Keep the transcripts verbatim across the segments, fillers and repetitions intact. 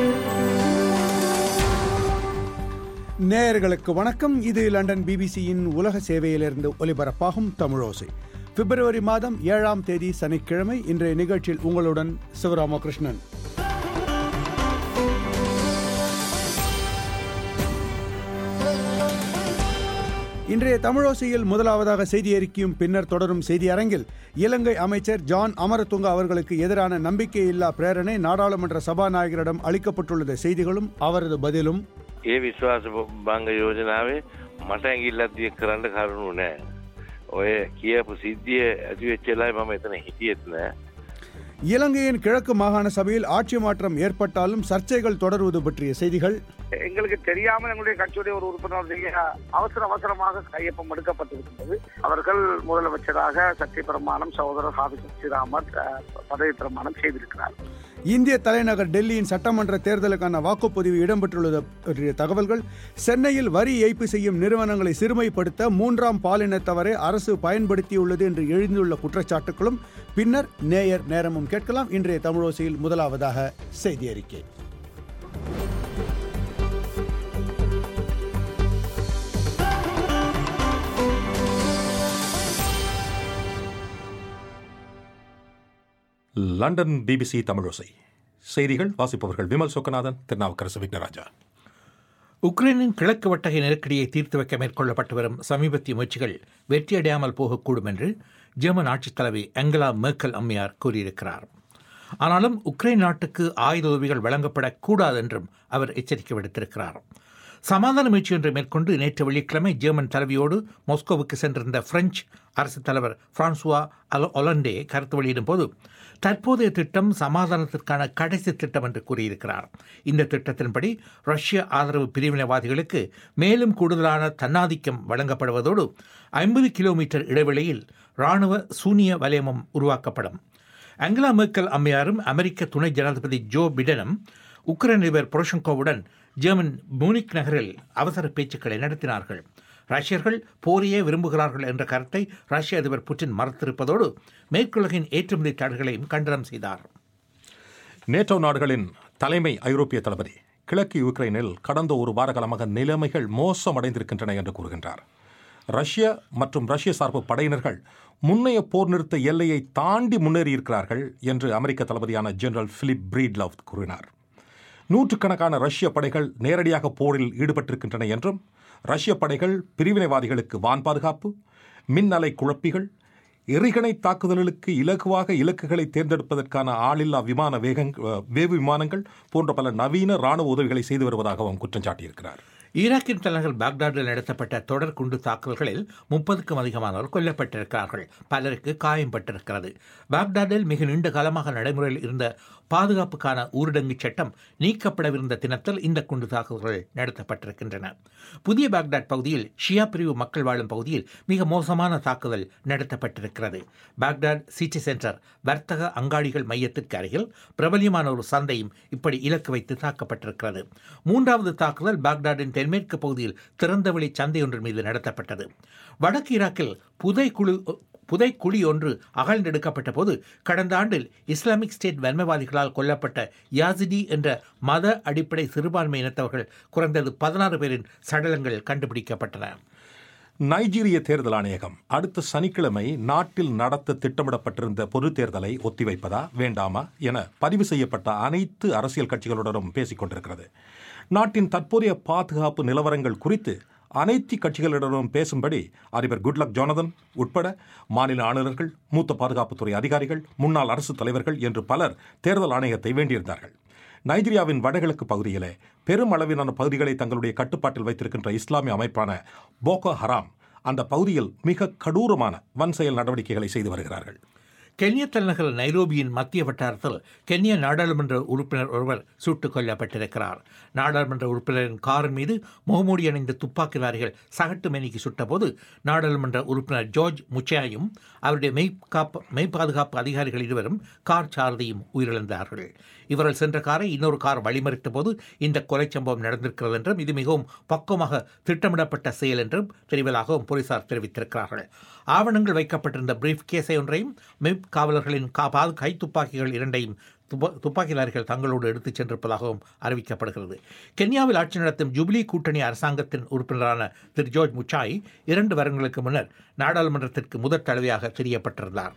நேயர்களுக்கு வணக்கம். இது லண்டன் பிபிசியின் உலக சேவையிலிருந்து ஒலிபரப்பாகும் தமிழோசை. பிப்ரவரி மாதம் ஏழாம் தேதி சனிக்கிழமை. இன்றைய நிகழ்ச்சியில் உங்களுடன் சிவராமகிருஷ்ணன். இன்றைய தமிழோசையில் முதலாவதாக செய்தி அறிக்கையும் பின்னர் தொடரும் செய்தி அரங்கில் இலங்கை அமைச்சர் ஜான் அமரதுங்க அவர்களுக்கு எதிரான நம்பிக்கையில்லா பிரேரணை நாடாளுமன்ற சபாநாயகரிடம் அளிக்கப்பட்டுள்ள செய்திகளும் அவரது பதிலும். ඒ විශ්වාස භංග යෝජනාවේ මට ඇඟිල්ලක් දික් කරන්න කරුණු නෑ. ඔය කියපු සිද්ධිය ඇති වෙච්ච වෙලාවේ මම එතන හිටියෙත් නෑ. இலங்கையின் கிழக்கு மாகாண சபையில் ஆட்சி மாற்றம் ஏற்பட்டாலும் சர்ச்சைகள் தொடர்வது பற்றிய செய்திகள். எங்களுக்கு தெரியாமல் எங்களுடைய கட்சியுடைய ஒரு உறுப்பினருடைய அவசர அவசரமாக கையொப்பம் எடுக்கப்பட்டிருக்கின்றது. அவர்கள் முதலமைச்சராக சத்திய பிரமாணம் சகோதரர் ஹாபிஸ் ஸ்ரீராமர் பதவி பிரமாணம் செய்திருக்கிறார். இந்திய தலைநகர் டெல்லியின் சட்டமன்ற தேர்தலுக்கான வாக்குப்பதிவு இடம்பெற்றுள்ளது பற்றிய தகவல்கள். சென்னையில் வரி ஏய்ப்பு செய்யும் நிறுவனங்களை சிறுமைப்படுத்த மூன்றாம் பாலினத்தவரை அரசு பயன்படுத்தியுள்ளது என்று எழுந்துள்ள குற்றச்சாட்டுகளும் பின்னர் நேயர் நேரமும் கேட்கலாம். இன்றைய தமிழோசையில் முதலாவதாக செய்தி அறிக்கை. லண்டன் பிபிசி தமிழோசை செய்திகள் வாசிப்பவர்கள் விமல் சொக்கநாதன், திருநாவுக்கரசு விக்னராஜா. உக்ரைனின் கிழக்கு வட்டகை நெருக்கடியை தீர்த்து வைக்க மேற்கொள்ளப்பட்டு வரும் சமீபத்திய முயற்சிகள் வெற்றியடையாமல் போகக்கூடும் என்று ஜெர்மன் ஆட்சித் தலைவி ஏங்கலா மெர்க்கல் அம்மையார் கூறியிருக்கிறார். ஆனாலும் உக்ரைன் நாட்டுக்கு ஆயுத உதவிகள் வழங்கப்படக்கூடாது என்றும் அவர் எச்சரிக்கை விடுத்திருக்கிறார். சமாதான முயற்சி ஒன்றை மேற்கொண்டு நேற்று வெள்ளிக்கிழமை ஜெர்மன் தலைவியோடு மாஸ்கோவுக்கு சென்றிருந்த பிரெஞ்சு அரசுத் தலைவர் பிரான்சுவா ஒலண்டே கருத்து வெளியிடும் போது தற்போதைய திட்டம் சமாதானத்திற்கான கடைசி திட்டம் என்று கூறியிருக்கிறார். இந்த திட்டத்தின்படி ரஷ்ய ஆதரவு பிரிவினைவாதிகளுக்கு மேலும் கூடுதலான தன்னாதிக்கம் வழங்கப்படுவதோடு ஐம்பது கிலோமீட்டர் இடைவெளியில் இராணுவ சூனிய வலயமும் உருவாக்கப்படும். ஏங்கலா மெர்க்கல் அம்மையாரும் அமெரிக்க துணை ஜனாதிபதி ஜோ பிடனும் உக்ரைன் அதிபர் பொரோஷெங்கோவுடன் ஜெர்மன் மூனிக் நகரில் அவசர பேச்சுக்களை நடத்தினார்கள். ரஷ்யர்கள் போரையே விரும்புகிறார்கள் என்ற கருத்தை ரஷ்ய அதிபர் புட்டின் மறுத்திருப்பதோடு மேற்குலகின் ஏற்றுமதி தடைகளையும் கண்டனம் செய்தார். நேட்டோ நாடுகளின் தலைமை ஐரோப்பிய தளபதி கிழக்கு யுக்ரைனில் கடந்த ஒரு வார காலமாக நிலைமைகள் மோசமடைந்திருக்கின்றன என்று கூறுகின்றார். ரஷ்ய மற்றும் ரஷ்ய சார்பு படையினர்கள் முன்னைய போர் நிறுத்த எல்லையை தாண்டி முன்னேறியிருக்கிறார்கள் என்று அமெரிக்க தளபதியான ஜெனரல் பிலிப் பிரீட்லவ் கூறினார். நூற்றுக்கணக்கான ரஷ்ய படைகள் நேரடியாக போரில் ஈடுபட்டிருக்கின்றன என்றும் ரஷ்ய படைகள் பிரிவினைவாதிகளுக்கு வான் பாதுகாப்பு, மின்னலை குழப்பிகள், எறிகணை தாக்குதல்களுக்கு இலகுவாக இலக்குகளை தேர்ந்தெடுப்பதற்கான ஆளில்லா விமான வேகங் வேவு விமானங்கள் போன்ற பல நவீன ராணுவ உதவிகளை செய்து வருவதாகவும் குற்றம் சாட்டியிருக்கிறார். ஈராக்கின் தலைநகர் பாக்தாதில் நடத்தப்பட்ட தொடர் குண்டு தாக்குதல்களில் முப்பதுக்கும் அதிகமானோர் கொல்லப்பட்டிருக்கிறார்கள். பலருக்கு காயம்பட்டிருக்கிறது. பாக்தாதில் மிக நீண்ட காலமாக நடைமுறையில் இருந்த பாதுகாப்புக்கான ஊரடங்கு சட்டம் நீக்கப்படவிருந்த தினத்தில் இந்த குண்டு தாக்குதல்கள் நடத்தப்பட்டிருக்கின்றன. புதிய பாக்தாத் பகுதியில் ஷியா பிரிவு மக்கள் வாழும் பகுதியில் மிக மோசமான தாக்குதல் நடத்தப்பட்டிருக்கிறது. பாக்தாத் சிட்டி சென்டர் வர்த்தக அங்காடிகள் மையத்திற்கு அருகில் பிரபலியமான ஒரு சந்தையும் இப்படி இலக்கு வைத்து தாக்கப்பட்டிருக்கிறது. மூன்றாவது தாக்குதல் பாக்தாதின் தென்மேற்கு பகுதியில் திறந்தவெளி சந்தை ஒன்றின் மீது நடத்தப்பட்டது. வடக்கு ஈராக்கில் புதைக்குழு புதைக்குழி ஒன்று அகழ்ந்தெடுக்கப்பட்ட போது கடந்த ஆண்டில் இஸ்லாமிக் ஸ்டேட் வன்மைவாதிகளால் கொல்லப்பட்ட யாசிடி என்ற மத அடிப்படை சிறுபான்மை இனத்தவர்கள் குறைந்தது பதினாறு பேரின் சடலங்கள் கண்டுபிடிக்கப்பட்டன. நைஜீரிய தேர்தல் ஆணையகம் அடுத்த சனிக்கிழமை நாட்டில் நடத்த திட்டமிடப்பட்டிருந்த பொது தேர்தலை ஒத்திவைப்பதா வேண்டாமா என பதிவு செய்யப்பட்ட அனைத்து அரசியல் கட்சிகளுடனும் பேசிக் கொண்டிருக்கிறது. நாட்டின் தற்போதைய பாதுகாப்பு நிலவரங்கள் குறித்து அனைத்து கட்சிகளிடமும் பேசும்படி அதிபர் குட்லக் ஜோனதன் உட்பட மாநில ஆளுநர்கள், மூத்த பாதுகாப்புத்துறை அதிகாரிகள், முன்னாள் அரசு தலைவர்கள் என்று பலர் தேர்தல் ஆணையத்தை வேண்டியிருந்தார்கள். நைஜீரியாவின் வடகிழக்கு பகுதியிலே பெரும் அளவிலான பகுதிகளை தங்களுடைய கட்டுப்பாட்டில் வைத்திருக்கின்ற இஸ்லாமிய அமைப்பான போகோ ஹராம் அந்த பகுதியில் மிக கடூரமான வன்செயல் நடவடிக்கைகளை செய்து வருகிறார்கள். கென்யா தலைநகர் நைரோபியின் மத்திய வட்டாரத்தில் கென்யா நாடாளுமன்ற உறுப்பினர் ஒருவர் சுட்டுக் கொல்லப்பட்டிருக்கிறார். நாடாளுமன்ற உறுப்பினரின் காரின் மீது முகமூடி அணிந்த துப்பாக்கிதாரிகள் சகட்டு மேனிக்கு சுட்டபோது நாடாளுமன்ற உறுப்பினர் ஜார்ஜ் முச்சாயும் அவருடைய மெய்காப்பு மெய்பாதுகாப்பு அதிகாரிகள் இருவரும் கார் சாரதியும் உயிரிழந்தார்கள். இவர்கள் சென்ற காரை இன்னொரு கார் வழிமறித்த போது இந்த கொலை சம்பவம் நடந்திருக்கிறது என்றும் இது மிகவும் பக்குவமாக திட்டமிடப்பட்ட செயல் என்றும் தெரிவதாகவும் போலீசார் தெரிவித்திருக்கிறார்கள். ஆவணங்கள் வைக்கப்பட்டிருந்த பிரீஃப் கேஸை ஒன்றையும் மெய் காவலர்களின் கை துப்பாக்கிகள் இரண்டையும் துப்பா துப்பாக்கி லாரிகள் தங்களோடு எடுத்துச் சென்றிருப்பதாகவும் அறிவிக்கப்படுகிறது. கென்யாவில் ஆட்சி நடத்தும் ஜூபிலி கூட்டணி அரசாங்கத்தின் உறுப்பினரான திரு ஜோர்ஜ் முச்சாய் இரண்டு வருடங்களுக்கு முன்னர் நாடாளுமன்றத்திற்கு முதற் தடவையாக தெரியப்பட்டிருந்தார்.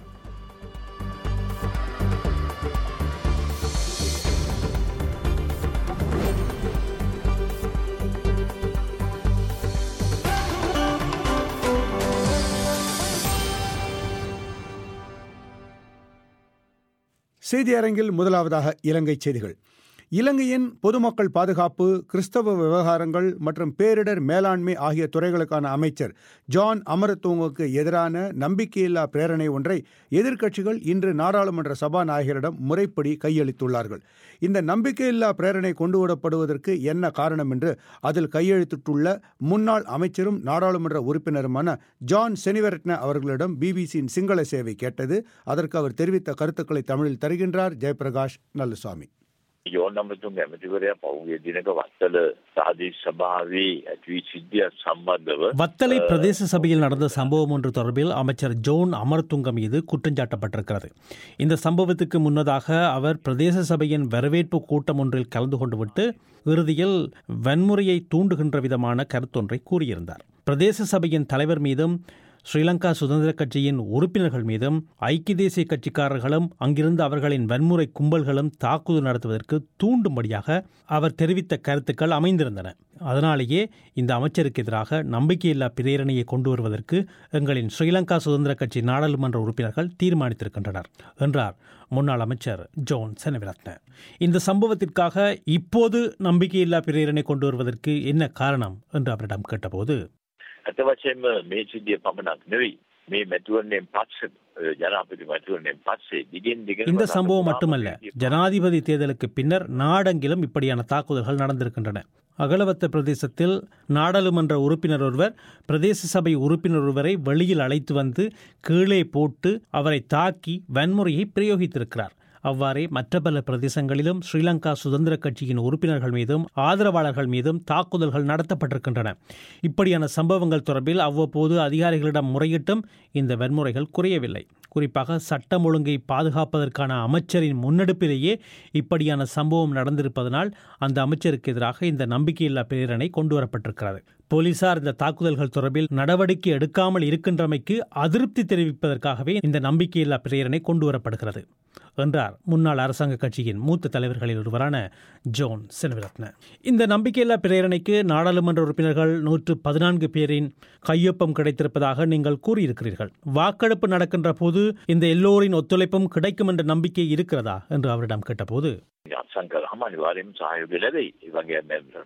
செய்தி அரங்கில் முதலாவதாக இலங்கை செய்திகள். இலங்கையின் பொதுமக்கள் பாதுகாப்பு, கிறிஸ்தவ விவகாரங்கள் மற்றும் பேரிடர் மேலாண்மை ஆகிய துறைகளுக்கான அமைச்சர் ஜான் அமரதுங்கவுக்கு எதிரான நம்பிக்கையில்லா பிரேரணை ஒன்றை எதிர்க்கட்சிகள் இன்று நாடாளுமன்ற சபாநாயகரிடம் முறைப்படி கையளித்துள்ளார்கள். இந்த நம்பிக்கையில்லா பிரேரணை கொண்டுவரப்படுவதற்கு என்ன காரணம் என்று அதில் கையெழுத்திட்டுள்ள முன்னாள் அமைச்சரும் நாடாளுமன்ற உறுப்பினருமான ஜான் செனிவரட்ன அவர்களிடம் பிபிசியின் சிங்கள சேவை கேட்டது. அதற்கு அவர் தெரிவித்த கருத்துக்களை தமிழில் தருகின்றார் ஜெயபிரகாஷ் நல்லுசாமி. යෝන් අමරතුංග ඇමතිවරයා පහුගිය දිනක වත්තල සාදී සභාවේ ඇතිවී සිද්ධිය සම්බන්ධව வத்தலை பிரதேச சபையில் நடந்த சம்பவம் ஒன்று தொடர்பில் அமைச்சர் ஜோன் அமரதுங்க மீது குற்றஞ்சாட்டப்பட்டிருக்கிறது. இந்த சம்பவத்துக்கு முன்னதாக அவர் பிரதேச சபையின் வரவேற்பு கூட்டம் ஒன்றில் கலந்து கொண்டுவிட்டு இறுதியில் வன்முறையை தூண்டுகின்ற விதமான கருத்தொன்றை கூறியிருந்தார். பிரதேச சபையின் தலைவர் மீதும் ஸ்ரீலங்கா சுதந்திர கட்சியின் உறுப்பினர்கள் மீதும் ஐக்கிய தேசிய கட்சிக்காரர்களும் அங்கிருந்து அவர்களின் வன்முறை கும்பல்களும் தாக்குதல் நடத்துவதற்கு தூண்டும்படியாக அவர் தெரிவித்த கருத்துக்கள் அமைந்திருந்தன. அதனாலேயே இந்த அமைச்சருக்கு எதிராக நம்பிக்கையில்லா பிரேரணையை கொண்டு வருவதற்கு எங்களின் ஸ்ரீலங்கா சுதந்திர கட்சி நாடாளுமன்ற உறுப்பினர்கள் தீர்மானித்திருக்கின்றனர் என்றார் முன்னாள் அமைச்சர் ஜோன் செனவிரத்ன. இந்த சம்பவத்திற்காக இப்போது நம்பிக்கையில்லா பிரேரணை கொண்டு வருவதற்கு என்ன காரணம் என்று அவரிடம் கேட்டபோது, ඇත වශයෙන්ම මේ සිද්ධිය පමණක් නෙවෙයි මේ මැතිවරණයෙන් පස්සේ ජනාධිපති මැතිවරණයෙන් පස්සේ දිගින් දිගට இந்த சம்பவம் மட்டுமல்ல, ஜனாதிபதி தேர்தலுக்கு பின்னர் நாடெங்கிலும் இப்படியான தாக்குதல்கள் நடந்திருக்கின்றன. அகலவத்த பிரதேசத்தில் நாடாளுமன்ற உறுப்பினர் ஒருவர் பிரதேச சபை உறுப்பினர் ஒருவரை வெளியில் அழைத்து வந்து கீழே போட்டு அவரை தாக்கி வன்முறையை பிரயோகித்திருக்கிறார். அவ்வாறே மற்ற பல பிரதேசங்களிலும் ஸ்ரீலங்கா சுதந்திர கட்சியின் உறுப்பினர்கள் மீதும் ஆதரவாளர்கள் மீதும் தாக்குதல்கள் நடத்தப்பட்டிருக்கின்றன. இப்படியான சம்பவங்கள் தொடர்பில் அவ்வப்போது அதிகாரிகளிடம் முறையிட்டும் இந்த வன்முறைகள் குறையவில்லை. குறிப்பாக சட்டம் ஒழுங்கை பாதுகாப்பதற்கான அமைச்சரின் முன்னெடுப்பிலேயே இப்படியான சம்பவம் நடந்திருப்பதனால் அந்த அமைச்சருக்கு எதிராக இந்த நம்பிக்கையில்லா பிரேரணை கொண்டுவரப்பட்டிருக்கிறது. போலீசார் இந்த தாக்குதல்கள் தொடர்பில் நடவடிக்கை எடுக்காமல் இருக்கின்றமைக்கு அதிருப்தி தெரிவிப்பதற்காகவே இந்த நம்பிக்கையில்லா பிரேரணை கொண்டுவரப்படுகிறது என்றார் முன்னாள் அரசாங்க கட்சியின் மூத்த தலைவர்களில் ஒருவரான ஜோன் செனவிரத்ன. இந்த நம்பிக்கையில்லா பிரேரணைக்கு நாடாளுமன்ற உறுப்பினர்கள் நூற்று பதினான்கு பேரின் கையொப்பம் கிடைத்திருப்பதாக நீங்கள் கூறியிருக்கிறீர்கள். வாக்கெடுப்பு நடக்கின்ற போது இந்த எல்லோரின் ஒத்துழைப்பும் கிடைக்கும் என்ற நம்பிக்கை இருக்கிறதா என்று அவரிடம் கேட்டபோது, අත්සන්කරාම අනිවාර්යයෙන්ම සහයෝගය ලැබෙයි. ඒ වගේ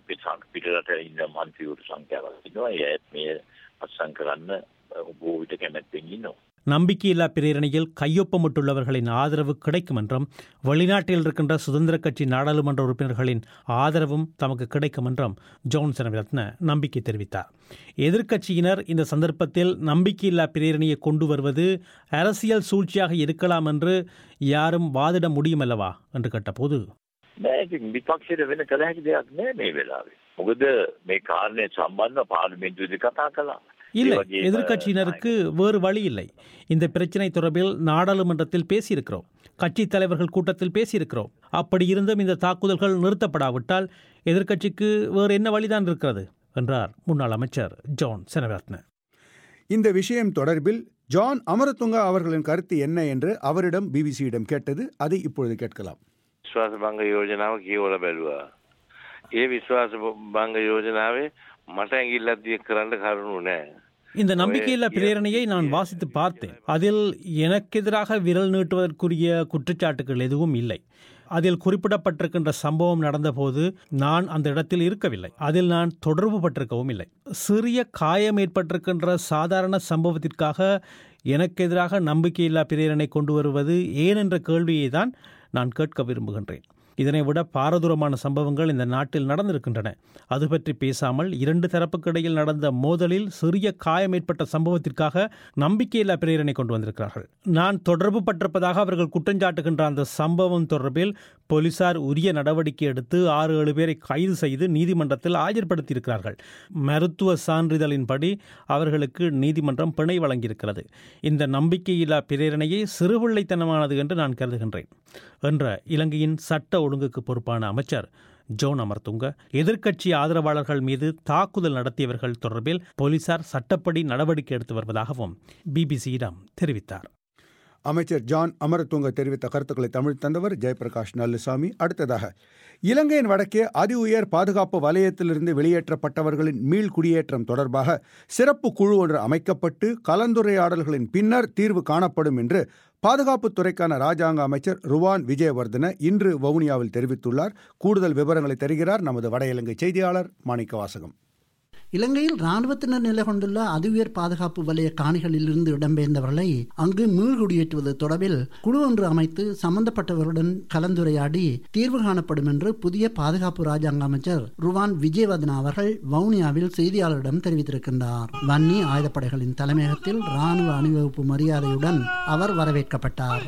පිටරට ඉන්න මන්ත්‍රීවරු සංඛ්‍යාවක් ඉන්නවා. ඒත් මේ අත්සන් කරන්න බොහෝ විට කැමැත්තෙන් ඉන්නවා. நம்பிக்கையில்லா பிரேரணையில் கையொப்பமிட்டுள்ளவர்களின் ஆதரவு கிடைக்கும் என்றும் வெளிநாட்டில் இருக்கின்ற சுதந்திர கட்சி நாடாளுமன்ற உறுப்பினர்களின் ஆதரவும் தமக்கு கிடைக்கும் என்றும் ஜோன் செனவிரத்ன நம்பிக்கை தெரிவித்தார். எதிர்க்கட்சியினர் இந்த சந்தர்ப்பத்தில் நம்பிக்கையில்லா பிரேரணையை கொண்டு வருவது அரசியல் சூழ்ச்சியாக இருக்கலாம் என்று யாரும் வாதிட முடியும் அல்லவா என்று கேட்டபோது, විපක්ෂයට වෙන කළ හැකි දෙයක් නෑ මේ වෙලාවේ. මොකද මේ කාරණේ සම්බන්ධව පාර්ලිමේන්තුවේදී කතා කළා. இல்லை, எதிர்க்கட்சியினருக்கு வேறு வழி இல்லை. இந்த பிரச்சினை தொடர்பில் நாடாளுமன்றத்தில் பேசியிருக்கிறோம், கட்சி தலைவர்கள் கூட்டத்தில் பேசியிருக்கிறோம். அப்படி இருந்தும் இந்த தாக்குதல்கள் நிறுத்தப்படாவிட்டால் எதிர்க்கட்சிக்கு வேறு என்ன வழிதான் இருக்கிறது என்றார் முன்னாள் அமைச்சர் ஜான் செனவிரத்ன. இந்த விஷயம் தொடர்பில் ஜான் அமரதுங்க அவர்களின் கருத்து என்ன என்று அவரிடம் பிபிசியிடம் கேட்டது. அதை இப்பொழுது கேட்கலாம். විශ්වාස භංග යෝජනාව කියවලා බැලුවා. ඒ විශ්වාස භංග යෝජනාවේ මට ඇඟිල්ලක් දික් කරන්න කරුණු නැහැ. இந்த நம்பிக்கையில்லா பிரேரணையை நான் வாசித்து பார்த்தேன். அதில் எனக்கு எதிராக விரல் நீட்டுவதற்குரிய குற்றச்சாட்டுகள் எதுவும் இல்லை. அதில் குறிப்பிடப்பட்டிருக்கின்ற சம்பவம் நடந்தபோது நான் அந்த இடத்தில் இருக்கவில்லை. அதில் நான் தொடர்பு பட்டிருக்கவும் இல்லை. சிறிய காயம் ஏற்பட்டிருக்கின்ற சாதாரண சம்பவத்திற்காக எனக்கு எதிராக நம்பிக்கையில்லா பிரேரணை கொண்டு வருவது ஏன் என்ற கேள்வியை தான் நான் கேட்க விரும்புகின்றேன். இதனை விட பாரதூரமான சம்பவங்கள் இந்த நாட்டில் நடந்திருக்கின்றன. அது பற்றி பேசாமல் இரண்டு தரப்புக்கு இடையில் நடந்த மோதலில் சிறிய காயம் ஏற்பட்ட சம்பவத்திற்காக நம்பிக்கையில்லா பிரேரணை கொண்டு வந்திருக்கிறார்கள். நான் தொடர்பு பட்டிருப்பதாக அவர்கள் குற்றஞ்சாட்டுகின்ற அந்த சம்பவம் தொடர்பில் போலீசார் உரிய நடவடிக்கை எடுத்து ஆறு ஏழு பேரை கைது செய்து நீதிமன்றத்தில் ஆஜர்படுத்தியிருக்கிறார்கள். மருத்துவ சான்றிதழின்படி அவர்களுக்கு நீதிமன்றம் பிணை வழங்கியிருக்கிறது. இந்த நம்பிக்கையில்லா பிரேரணையை சிறுபிள்ளைத்தனமானது என்று நான் கருதுகின்றேன் என்ற இலங்கையின் சட்ட ஒழுங்குக்கு பொறுப்பான அமைச்சர் ஜோன் அமர்துங்க எதிர்க்கட்சி ஆதரவாளர்கள் மீது தாக்குதல் நடத்தியவர்கள் தொடர்பில் போலீசார் சட்டப்படி நடவடிக்கை எடுத்து வருவதாகவும் பிபிசியிடம் தெரிவித்தார். அமைச்சர் ஜான் அமரதுங்க தெரிவித்த கருத்துக்களை தமிழ் தந்தவர் ஜெயபிரகாஷ் நல்லுசாமி. அடுத்ததாக, இலங்கையின் வடக்கே அதி உயர் பாதுகாப்பு வலயத்திலிருந்து வெளியேற்றப்பட்டவர்களின் மீள் குடியேற்றம் தொடர்பாக சிறப்பு குழு ஒன்று அமைக்கப்பட்டு கலந்துரையாடல்களின் பின்னர் தீர்வு காணப்படும் என்று பாதுகாப்புத்துறைக்கான ராஜாங்க அமைச்சர் ருவான் விஜயவர்தன இன்று வவுனியாவில் தெரிவித்துள்ளார். கூடுதல் விவரங்களை தருகிறார் நமது வட இலங்கை செய்தியாளர் மாணிக்கவாசகம். இலங்கையில் இராணுவத்தினர் நிலை கொண்டுள்ள அதிஉயர் பாதுகாப்பு வலய காணிகளிலிருந்து இடம்பெயர்ந்தவர்களை அங்கு மீள்குடியேற்றுவது தொடர்பில் குழு ஒன்று அமைத்து சம்பந்தப்பட்டவர்களுடன் கலந்துரையாடி தீர்வு காணப்படும் என்று புதிய பாதுகாப்பு ராஜாங்க அமைச்சர் ருவான் விஜயவர்தனா அவர்கள் வவுனியாவில் செய்தியாளரிடம் தெரிவித்திருக்கின்றார். வன்னி ஆயுதப்படைகளின் தலைமையகத்தில் இராணுவ அணிவகுப்பு மரியாதையுடன் அவர் வரவேற்கப்பட்டார்.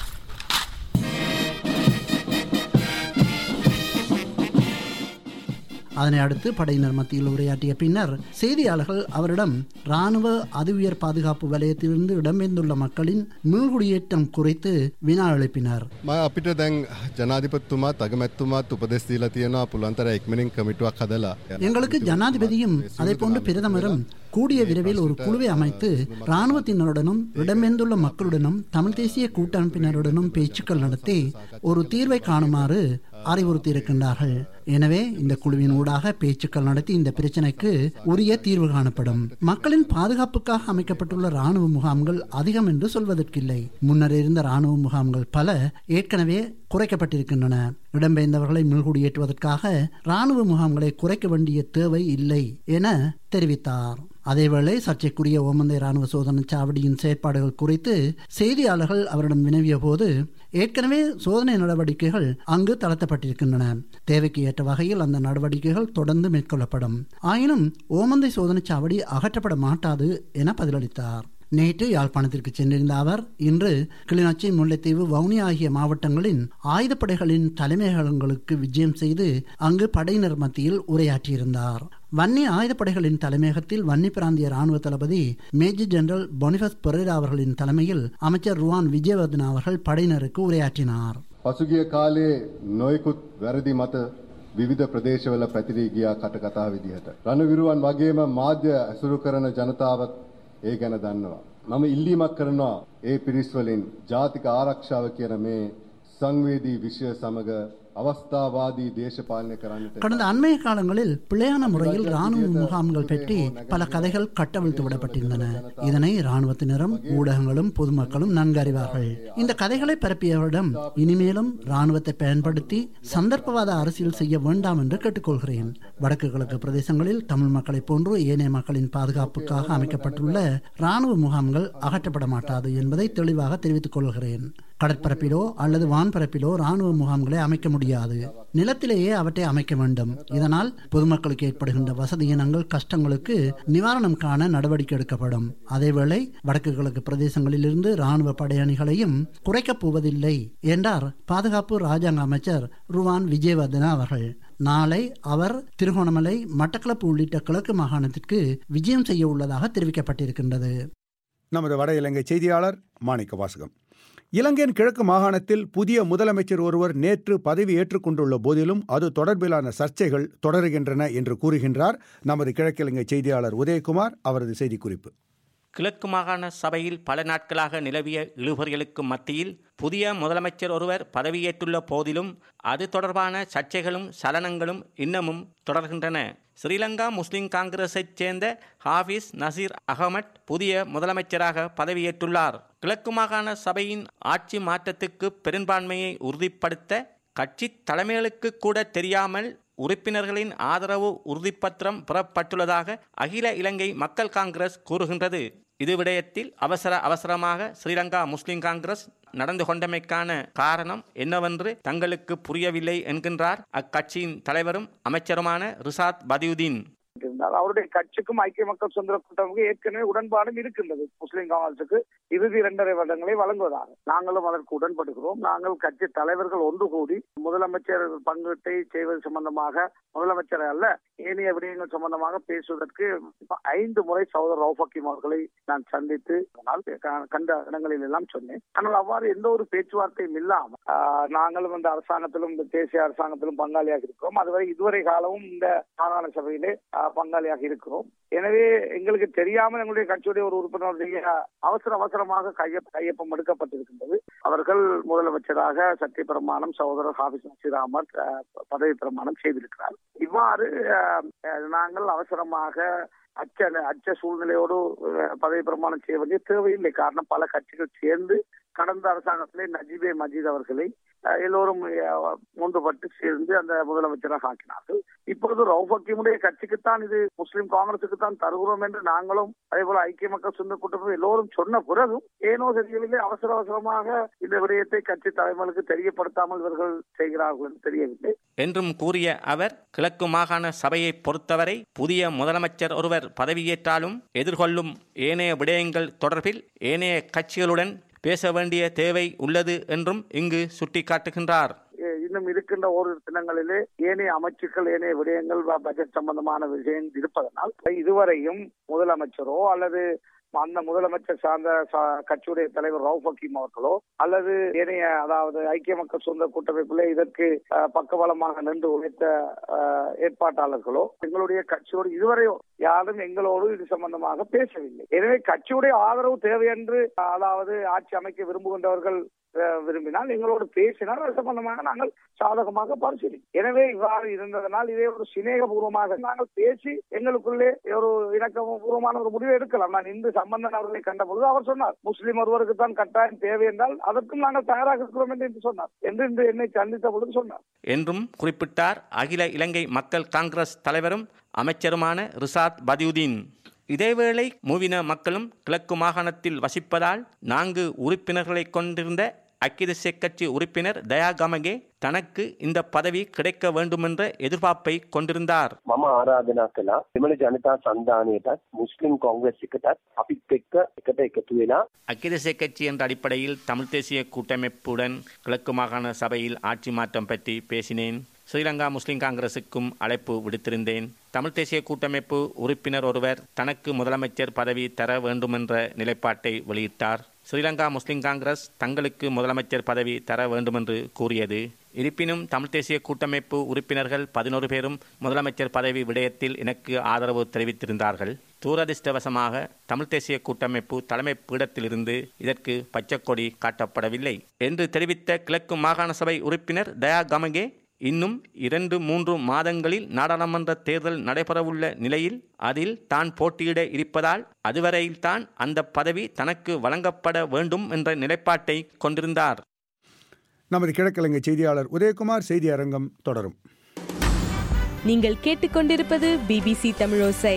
அதனை அடுத்து படையினர் மத்தியில் உரையாற்றிய பின்னர் செய்தியாளர்கள் அவரிடம் இராணுவ அதிஉயர் பாதுகாப்பு வலயத்திலிருந்து இடம்பெயர்ந்துள்ள மக்களின் மீள்குடியேற்றம் குறித்து வினா எழுப்பினர். අපිට දැන් ජනාධිපතිතුමාත් අගමැතිතුමාත් උපදෙස් දීලා තියෙනවා පුළුවන්තර ඉක්මනින් කමිටුවක් හදලා. எங்களுக்கு ஜனாதிபதியும் அதே போன்று பிரதமரும் கூடிய விரைவில் ஒரு குழுவை அமைத்து இராணுவத்தினருடனும் இடம்பெயர்ந்துள்ள மக்களுடனும் தமிழ் தேசிய கூட்டமைப்பினருடனும் பேச்சுக்கள் நடத்தி ஒரு தீர்வை காணுமாறு அறிவுறுத்தியிருக்கின்றார்கள். எனவே இந்த குழுவின் ஊடாக பேச்சுக்கள் நடத்தி இந்த பிரச்சனைக்கு உரிய தீர்வு காணப்படும். மக்களின் பாதுகாப்புக்காக அமைக்கப்பட்டுள்ள இராணுவ முகாம்கள் அதிகம் என்று சொல்வதற்கில்லை. முன்னர் இருந்த இராணுவ முகாம்கள் பல ஏற்கனவே குறைக்கப்பட்டிருக்கின்றன. இடம்பெயர்ந்தவர்களை மீள்குடியேற்றுவதற்காக இராணுவ முகாம்களை குறைக்க வேண்டிய தேவை இல்லை என தெரிவித்தார். அதேவேளை சர்ச்சைக்குரிய ஓமந்தை இராணுவ சோதனை சாவடியின் செயற்பாடுகள் குறித்து செய்தியாளர்கள் அவரிடம் வினவிய போது ஏற்கனவே சோதனை நடவடிக்கைகள் அங்கு தளர்த்தப்பட்டிருக்கின்றன. தேவைக்கு ஏற்ற வகையில் அந்த நடவடிக்கைகள் தொடர்ந்து மேற்கொள்ளப்படும். ஆயினும் ஓமந்தை சோதனை சாவடி அகற்றப்பட மாட்டாது என பதிலளித்தார். நேற்று யாழ்ப்பாணத்திற்கு சென்றிருந்த அவர் இன்று கிளிநொச்சி, முல்லைத்தீவு, வவுனியா ஆகிய மாவட்டங்களின் ஆயுதப்படைகளின் தலைமையகங்களுக்கு விஜயம் செய்து அங்கு படையினர் மத்தியில் உரையாற்றியிருந்தார். வன்னி ஆயுதப்படைகளின் தலைமையகத்தில் வன்னி பிராந்திய ராணுவ தளபதி மேஜர் ஜெனரல் பொனிஃபஸ் பெரேரா அவர்களின் தலைமையில் அமைச்சர் ருவான் விஜயவர்தனா அவர்கள் படையினருக்கு உரையாற்றினார். පසුගිය කාලේ නොයෙකුත් වැරදි මත විවිධ ප්‍රදේශවල පැතිරී ගියා කටකතා විදිහට. රණවිරුවන් වගේම මාධ්‍ය ඇසුරු කරන ජනතාවත් ඒ ගැන දන්නවා. මම ඉල්ලීමක් කරනවා ඒ පිරිස් වලින් ජාතික ආරක්ෂාව කියන මේ සංවේදී විෂය සමග அவஸ்தாவாதி தேசபாலனை கரானிட்டு கடந்த அண்மைய காலங்களில் பிழையான முறையில் ராணுவ முகாம்கள் பற்றி பல கதைகள் கட்டவிழ்த்து விடப்பட்டிருந்தன. இதனை இராணுவத்தினரும் ஊடகங்களும் பொதுமக்களும் நன்கு அறிவார்கள். இந்த கதைகளை பரப்பியவரிடம் இனிமேலும் ராணுவத்தை பயன்படுத்தி சந்தர்ப்பவாத அரசியல் செய்ய வேண்டாம் என்று கேட்டுக்கொள்கிறேன். வடக்கு கிழக்கு பிரதேசங்களில் தமிழ் மக்களை போன்று ஏனைய மக்களின் பாதுகாப்புக்காக அமைக்கப்பட்டுள்ள ராணுவ முகாம்கள் அகற்றப்பட மாட்டாது என்பதை தெளிவாக தெரிவித்துக் கொள்கிறேன். கடற்பரப்பிலோ அல்லது வான்பரப்பிலோ ராணுவ முகாம்களை அமைக்க முடியாது. நிலத்திலேயே அவற்றை அமைக்க வேண்டும். இதனால் பொதுமக்களுக்கு ஏற்படுகின்ற வசதியினங்கள் கஷ்டங்களுக்கு நிவாரணம் காண நடவடிக்கை எடுக்கப்படும். அதேவேளை வடக்கு கிழக்கு பிரதேசங்களிலிருந்து ராணுவ படையணிகளையும் குறைக்கப் போவதில்லை என்றார் பாதுகாப்பு ராஜாங்க அமைச்சர் ருவான் விஜயவர்தனா அவர்கள். நாளை அவர் திருகோணமலை, மட்டக்களப்பு உள்ளிட்ட கிழக்கு மாகாணத்திற்கு விஜயம் செய்ய உள்ளதாக தெரிவிக்கப்பட்டிருக்கின்றது. நமது வட இலங்கை செய்தியாளர் மாணிக்க வாசகம். இலங்கையின் கிழக்கு மாகாணத்தில் புதிய முதலமைச்சர் ஒருவர் நேற்று பதவி ஏற்றுக்கொண்டுள்ள போதிலும் அது தொடர்பிலான சர்ச்சைகள் தொடருகின்றன என்று கூறுகின்றார் நமது கிழக்கிழங்கை செய்தியாளர் உதயகுமார். அவரது செய்திக்குறிப்பு. கிழக்கு மாகாண சபையில் பல நாட்களாக நிலவிய இழுபறிகளுக்கு மத்தியில் புதிய முதலமைச்சர் ஒருவர் பதவியேற்றுள்ள போதிலும் அது தொடர்பான சர்ச்சைகளும் சலனங்களும் இன்னமும் தொடர்கின்றன. ஸ்ரீலங்கா முஸ்லிம் காங்கிரஸைச் சேர்ந்த ஹாஃபிஸ் நசீர் அகமட் புதிய முதலமைச்சராக பதவியேற்றுள்ளார். கிழக்கு மாகாண சபையின் ஆட்சி மாற்றத்துக்கு பெரும்பான்மையை உறுதிப்படுத்த கட்சி தலைமைகளுக்கு கூட தெரியாமல் உறுப்பினர்களின் ஆதரவு உறுதிப்பத்திரம் பெறப்பட்டுள்ளதாக அகில இலங்கை மக்கள் காங்கிரஸ் கூறுகின்றது. இது விடயத்தில் அவசர அவசரமாக ஸ்ரீலங்கா முஸ்லிம் காங்கிரஸ் நடந்து கொண்டமைக்கான காரணம் என்னவென்று தங்களுக்கு புரியவில்லை என்கின்றார் அக்கட்சியின் தலைவரும் அமைச்சருமான ரிசாத் பதியுதீன். அவருடைய கட்சிக்கும் ஐக்கிய மக்கள் சுதந்திர கூட்டமைப்புக்கு ஏற்கனவே உடன்பாடும் இருக்கின்றது. முஸ்லிம் காங்கிரசுக்கு இறுதி இரண்டரை வருடங்களை வழங்குவதாக நாங்களும் அதற்கு உடன்படுகிறோம். நாங்கள் கட்சி தலைவர்கள் ஒன்று கூடி முதலமைச்சர் பங்கீட்டை செய்வது சம்பந்தமாக, முதலமைச்சர் அல்ல ஏனைய விடயங்கள் சம்பந்தமாக பேசுவதற்கு ஐந்து முறை சகோதரர் ரவுஃப் ஹக்கீம் அவர்களை நான் சந்தித்து கண்ட இடங்களில் எல்லாம் சொன்னேன். ஆனால் அவ்வாறு எந்த ஒரு பேச்சுவார்த்தையும் இல்லாமல் நாங்களும் இந்த அரசாங்கத்திலும் இந்த தேசிய அரசாங்கத்திலும் பங்காளியாக இருக்கிறோம். அதுவரை இதுவரை காலமும் இந்த மாகாண சபையிலே பங்காளியாக இருக்கிறோம். எனவே எங்களுக்கு தெரியாமல் எங்களுடைய கட்சியுடைய ஒரு உறுப்பினருடைய அவசர அவசரமாக கையொப்பம் எடுக்கப்பட்டிருக்கின்றது. அவர்கள் முதலமைச்சராக சத்திய பிரமாணம் சகோதரர் ஹாபிஸ் நசீர் அஹமத் பதவி பிரமாணம் செய்திருக்கிறார். இவ்வாறு நாங்கள் அவசரமாக அச்ச அச்ச சூழ்நிலையோடு பதவி பிரமாணம் செய்ய வேண்டிய தேவையில்லை. காரணம் பல கட்சிகள் சேர்ந்து கடந்த அரசாங்கத்திலே நஜீபே மஜீத் அவர்களை எல்லோரும் ஒன்றுபட்டு சேர்ந்து அந்த முதலமைச்சராக ஆக்கினார்கள். இப்பொழுது ரவுஃப் ஹக்கீமுடைய கட்சிக்குத்தான் இது முஸ்லிம் காங்கிரசுக்கு தான் தருகிறோம் என்று நாங்களும் அதே போல ஐக்கிய மக்கள் சுதந்திர கூட்டமைப்பு எல்லோரும் சொன்ன பிறகும் ஏனோ தெரியவில்லை, அவசர அவசரமாக இந்த விடயத்தை கட்சி தலைவர்களுக்கு தெரியப்படுத்தாமல் இவர்கள் செய்கிறார்கள் என்று தெரியவில்லை என்றும் கூறிய அவர், கிழக்கு மாகாண சபையை பொறுத்தவரை புதிய முதலமைச்சர் ஒருவர் பதவியேற்றாலும் எதிர்கொள்ளும் ஏனைய விடயங்கள் தொடர்பில் ஏனைய கட்சிகளுடன் பேச வேண்டிய தேவை உள்ளது என்றும் இங்கு சுட்டிக்காட்டுகின்றார். இன்னும் இருக்கின்ற ஓரிரு தினங்களிலே ஏனைய அமைச்சுக்கள் ஏனைய விடயங்கள் பட்ஜெட் சம்பந்தமான விஷயங்கள் இருப்பதனால் இதுவரையும் முதலமைச்சரோ அல்லது அந்த முதலமைச்சர் சார்ந்த கட்சியுடைய தலைவர் ரவுஃப் ஹக்கீம் அவர்களோ அல்லது ஏனைய அதாவது ஐக்கிய மக்கள் சுதந்திர கூட்டமைப்பிலே இதற்கு பக்கபலமாக நின்று உழைத்த ஏற்பாட்டாளர்களோ எங்களுடைய கட்சியோடு இதுவரை யாரும் எங்களோடு இது சம்பந்தமாக பேசவில்லை. எனவே கட்சியுடைய ஆதரவு தேவை என்று அதாவது ஆட்சி அமைக்க விரும்புகின்றவர்கள் விரும்பினால் எங்களோடு பேசினால் அது சம்பந்தமாக நாங்கள் சாதகமாக பரிசீலிப்போம். எனவே இவ்வாறு இருந்ததனால் இதே ஒரு சிநேகபூர்வமாக நாங்கள் பேசி எங்களுக்குள்ளே ஒரு இணக்கபூர்வமான ஒரு முடிவை எடுக்கலாம். நான் இந்து சம்பந்தன் அவர்களை கண்ட பொழுது அவர் சொன்னார், முஸ்லிம் ஒருவருக்கு தான் கட்டாயம் தேவை என்றால் அதற்கும் நாங்கள் தயாராக இருக்கிறோம் என்று சொன்னார் என்று இன்று என்னை சந்தித்த பொழுது சொன்னார் என்றும் குறிப்பிட்டார் அகில இலங்கை மக்கள் காங்கிரஸ் தலைவரும் அமைச்சருமான ரிசாத் பதியுதீன். இதேவேளை மூவின மக்களும் கிழக்கு மாகாணத்தில் வசிப்பதால் நான்கு உறுப்பினர்களை கொண்டிருந்த ஐக்கிய தேசிய கட்சி உறுப்பினர் தயா கமகே தனக்கு இந்த பதவி கிடைக்க வேண்டும் என்ற எதிர்பார்ப்பை கொண்டிருந்தார். මම ආරාධනා කළා දෙමළ ජනතා සන්ධානයටත් මුස්ලිම් කාංග්‍රස් එකටත් අපිත් එක්ක එකට එකතු වෙලා ஐக்கிய தேசிய கட்சி என்ற அடிப்படையில் தமிழ் தேசிய கூட்டமைப்புடன் கிழக்கு மாகாண சபையில் ஆட்சி மாற்றம் பற்றி பேசினேன். ஸ்ரீலங்கா முஸ்லிம் காங்கிரசுக்கும் அழைப்பு விடுத்திருந்தேன். தமிழ் தேசிய கூட்டமைப்பு உறுப்பினர் ஒருவர் தனக்கு முதலமைச்சர் பதவி தர வேண்டுமென்ற நிலைப்பாட்டை வெளியிட்டார். ஸ்ரீலங்கா முஸ்லிம் காங்கிரஸ் தங்களுக்கு முதலமைச்சர் பதவி தர வேண்டுமென்று கூறியது. இருப்பினும் தமிழ் தேசிய கூட்டமைப்பு உறுப்பினர்கள் பதினோரு பேரும் முதலமைச்சர் பதவி விடயத்தில் எனக்கு ஆதரவு தெரிவித்திருந்தார்கள். துரதிர்ஷ்டவசமாக தமிழ் தேசிய கூட்டமைப்பு தலைமை பீடத்திலிருந்து இதற்கு பச்சைக்கொடி காட்டப்படவில்லை என்று தெரிவித்த கிழக்கு மாகாண சபை உறுப்பினர் தயா கமகே, இன்னும் இரண்டு மூன்று மாதங்களில் நாடாளுமன்ற தேர்தல் நடைபெறவுள்ள நிலையில் அதில் தான் போட்டியிட இருப்பதால் அதுவரையில் தான் அந்த பதவி தனக்கு வழங்கப்பட வேண்டும் என்ற நிலைப்பாட்டை கொண்டிருந்தார். நமது கிழக்கிழங்கை செய்தியாளர் உதயகுமார் செய்தி அரங்கம் தொடரும். நீங்கள் கேட்டுக்கொண்டிருப்பது பிபிசி தமிழோசை.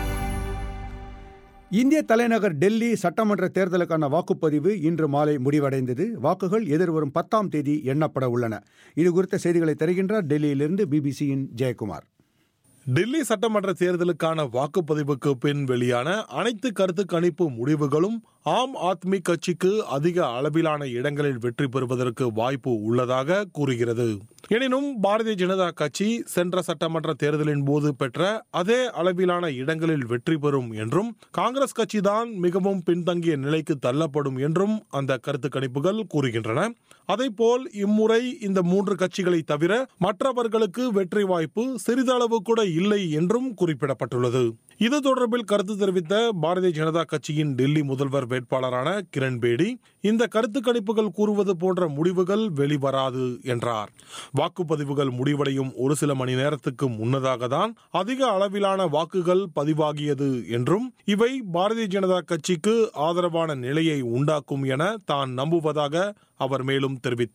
இந்திய தலைநகர் டெல்லி சட்டமன்ற தேர்தலுக்கான வாக்குப்பதிவு இன்று மாலை முடிவடைந்தது. வாக்குகள் எதிர்வரும் பத்தாம் தேதி எண்ணப்பட உள்ளன. இது குறித்த செய்திகளை தருகின்றார் டெல்லியிலிருந்து பிபிசியின் ஜெயக்குமார். டெல்லி சட்டமன்ற தேர்தலுக்கான வாக்குப்பதிவுக்கு பின் வெளியான அனைத்து கருத்து கணிப்பு முடிவுகளும் ஆம் ஆத்மி கட்சிக்கு அதிக அளவிலான இடங்களில் வெற்றி பெறுவதற்கு வாய்ப்பு உள்ளதாக கூறுகிறது. எனினும் பாரதிய ஜனதா கட்சி சென்ற சட்டமன்ற தேர்தலின் போது பெற்ற அதே அளவிலான இடங்களில் வெற்றி பெறும் என்றும் காங்கிரஸ் கட்சிதான் மிகவும் பின்தங்கிய நிலைக்கு தள்ளப்படும் என்றும் அந்த கருத்து கணிப்புகள் கூறுகின்றன. அதேபோல் இம்முறை இந்த மூன்று கட்சிகளை தவிர மற்றவர்களுக்கு வெற்றி வாய்ப்பு சிறிதளவு கூட இல்லை என்றும் குறிப்பிடப்பட்டுள்ளது. இது தொடர்பில் கருத்து தெரிவித்த பாரதிய ஜனதா கட்சியின் டெல்லி முதல்வர் வேட்பாளரான கிரண் பேடி, இந்த கருத்து கணிப்புகள் கூறுவது போன்ற முடிவுகள் வெளிவராது என்றார். வாக்குப்பதிவுகள் முடிவடையும் ஒரு சில மணி நேரத்துக்கு முன்னதாக தான் அதிக அளவிலான வாக்குகள் பதிவாகியது என்றும் இவை பாரதிய ஜனதா கட்சிக்கு ஆதரவான நிலையை உண்டாக்கும் என தான் நம்புவதாக அவர் மேலும் தெரிவித்தார்.